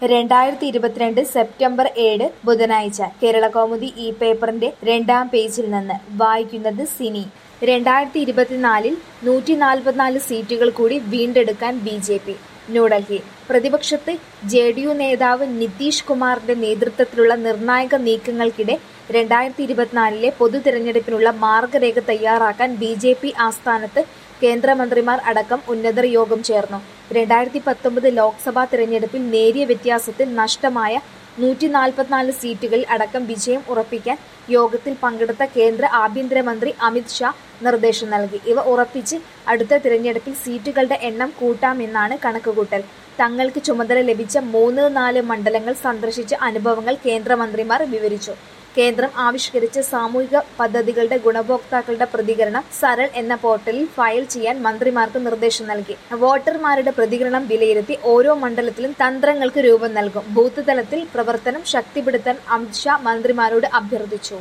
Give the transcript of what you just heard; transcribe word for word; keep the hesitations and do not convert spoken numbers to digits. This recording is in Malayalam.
രണ്ടായിരത്തി ഇരുപത്തിരണ്ട് സെപ്റ്റംബർ ഏഴ് ബുധനാഴ്ച കേരളകൗമുദി ഈ പേപ്പറിന്റെ രണ്ടാം പേജിൽ നിന്ന് വായിക്കുന്നത് സിനി. രണ്ടായിരത്തി ഇരുപത്തിനാലിൽ നൂറ്റി നാൽപ്പത്തിനാല് സീറ്റുകൾ കൂടി വീണ്ടെടുക്കാൻ ബി ജെ പി. ന്യൂഡൽഹി. പ്രതിപക്ഷത്ത് ജെ ഡി യു നേതാവ് നിതീഷ് കുമാറിന്റെ നേതൃത്വത്തിലുള്ള നിർണായക നീക്കങ്ങൾക്കിടെ രണ്ടായിരത്തി ഇരുപത്തിനാലിലെ പൊതു തിരഞ്ഞെടുപ്പിനുള്ള മാർഗരേഖ തയ്യാറാക്കാൻ ബി ജെ പി ആസ്ഥാനത്ത് കേന്ദ്രമന്ത്രിമാർ അടക്കം ഉന്നതർ യോഗം ചേർന്നു. രണ്ടായിരത്തി പത്തൊമ്പത് ലോക്സഭാ തിരഞ്ഞെടുപ്പിൽ നേരിയ വ്യത്യാസത്തിൽ നഷ്ടമായ നൂറ്റി നാൽപ്പത്തിനാല് സീറ്റുകളിൽ അടക്കം വിജയം ഉറപ്പിക്കാൻ യോഗത്തിൽ പങ്കെടുത്ത കേന്ദ്ര ആഭ്യന്തരമന്ത്രി അമിത് ഷാ നിർദ്ദേശം നൽകി. ഇവ ഉറപ്പിച്ച് അടുത്ത തിരഞ്ഞെടുപ്പിൽ സീറ്റുകളുടെ എണ്ണം കൂട്ടാമെന്നാണ് കണക്കുകൂട്ടൽ. തങ്ങൾക്ക് ചുമതല ലഭിച്ച മൂന്ന് നാല് മണ്ഡലങ്ങൾ സന്ദർശിച്ച അനുഭവങ്ങൾ കേന്ദ്രമന്ത്രിമാർ വിവരിച്ചു. കേന്ദ്രം ആവിഷ്കരിച്ച സാമൂഹിക പദ്ധതികളുടെ ഗുണഭോക്താക്കളുടെ പ്രതികരണം സരൾ എന്ന പോർട്ടലിൽ ഫയൽ ചെയ്യാൻ മന്ത്രിമാർക്ക് നിർദ്ദേശം നൽകി. വോട്ടർമാരുടെ പ്രതികരണം വിലയിരുത്തി ഓരോ മണ്ഡലത്തിലും തന്ത്രങ്ങൾക്ക് രൂപം നൽകും. ബൂത്ത് തലത്തിൽ പ്രവർത്തനം ശക്തിപ്പെടുത്താൻ അമിത് ഷാ മന്ത്രിമാരോട് അഭ്യർത്ഥിച്ചു.